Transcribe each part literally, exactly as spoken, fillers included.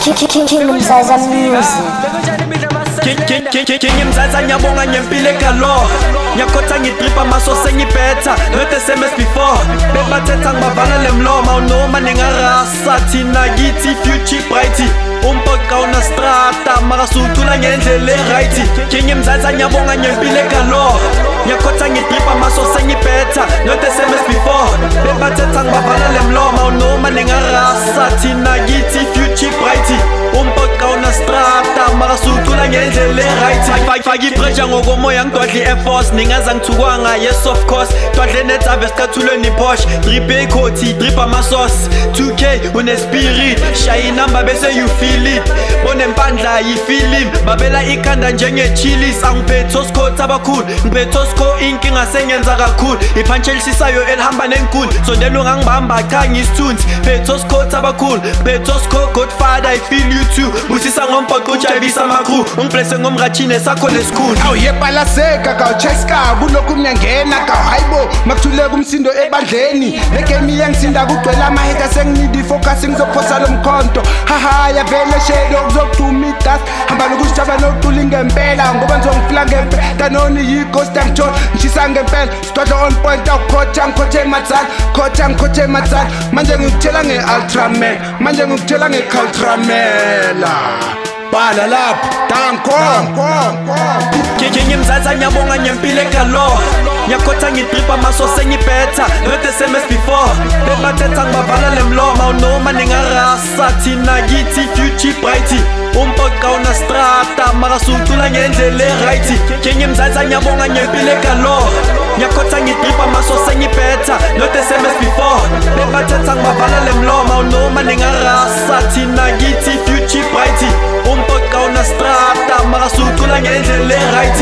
Kingdom Zaza Music. King Mzaza nyabonga nyempile kalo nyakhotha ngitripa masose ngibetha not the same as before bebathetha ngibavana lemloma unoma ningarasa thina kithi future bright umpoqa una strata mara sucula ngendlela eright King Mzaza nyabonga nyempile kalo nyakhotha ngitripa masose ngibetha not the same as before bebathetha ngibavana lemloma unoma ningarasa thina kithi future bright umpoqa una strata mara sucula ngendlela eright faki pressure ngokomoya ngidwadli Air Force ningaza ngithukwanga yes of course dwadle net harvest kathulweni Porsche drip ekhothi drip amasos two K une spirit shaya number bese you feel it bonempandla yifilm babela ikhanda njenge chilies angiphetho scott abakhulu ngiphetho sco inkinga sengenza kakhulu iphanchelishisayo elihamba nenkulu sondela ungangibamba cha ngisithunzi phetho scott abakhulu phetho sco godfather I feel you too busisa ngomphoqo ujayivisa amacrew ungiblesse ngomrachine sakho lesikhulu awu yepalaseka ka cheska kulokhu myangena ka hayibo makuthuleka umsindo ebandleni negame yangisinda kugcwela amaheta senginidi focus ngizophosa lomkhonto haha yavele shelo kuzoduma idas hamba nokusijaba noqula ngempela ngoba ngizongifla ngempela kanoni yighost angijona ngishisa ngempela sidwadla on point awukhotha ngikhothe matsana khotha ngikhothe matsana manje ngikutshela nge-ultraman manje ngikutshela nge-cultramela bala lapho danko King Mzaza nyabonga nyempile kalo nyakhotha ngitripa masose ngibetha not the same as before bebathetha ngibavana lemloma unoma ningarasa thina kithi future bright umpoqa una strata mara sucula ngendlela eright King Mzaza nyabonga nyempile kalo nyakhotha ngitripa masose ngibetha not the same as before bebathetha ngibavana lemloma unoma ningarasa thina kithi future bright umpoqa una strata mara sucula ngendlela eright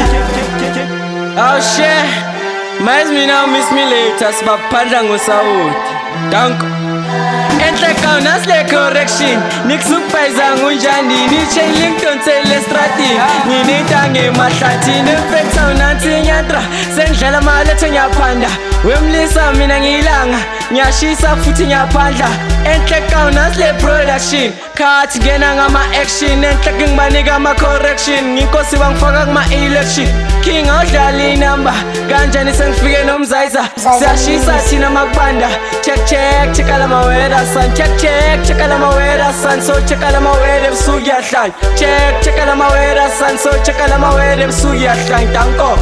Oh shit, mais me now miss me later, sibaphandla ngosawoti. Danko. Enhleka unasle correction, nikusuphiza ngunjani, ni chain link don't say le strati. Nginita ngemahlathi, nefetha unansi nyatra, sendlela malethe ngiyaphanda. Wemlisa mina ngilanga, ngiyashisa futhi ngiyaphandla. Enhleka unasle production, khathi ngena ngama action, enhleka ngibanika ama correction, nginkosi bangifaka kuma election. King awudlala inamba kanjani sengifike nomzayisa siyashisa thina makubanda check check check ala mawera san check check check ala mawera san so check ala mawera ebusuku yahlanya check check ala mawera san so check ala mawera ebusuku yahlanya danko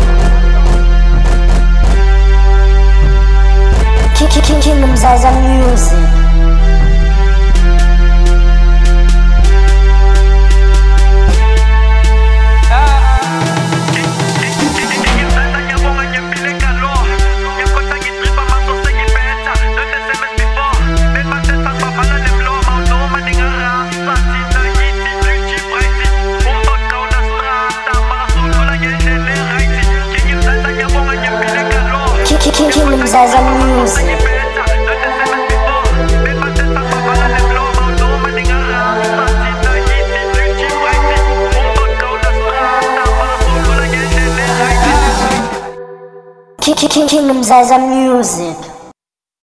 Kingdom Zaza Music. Kingdom Zaza Music. Kingdom Zaza Music.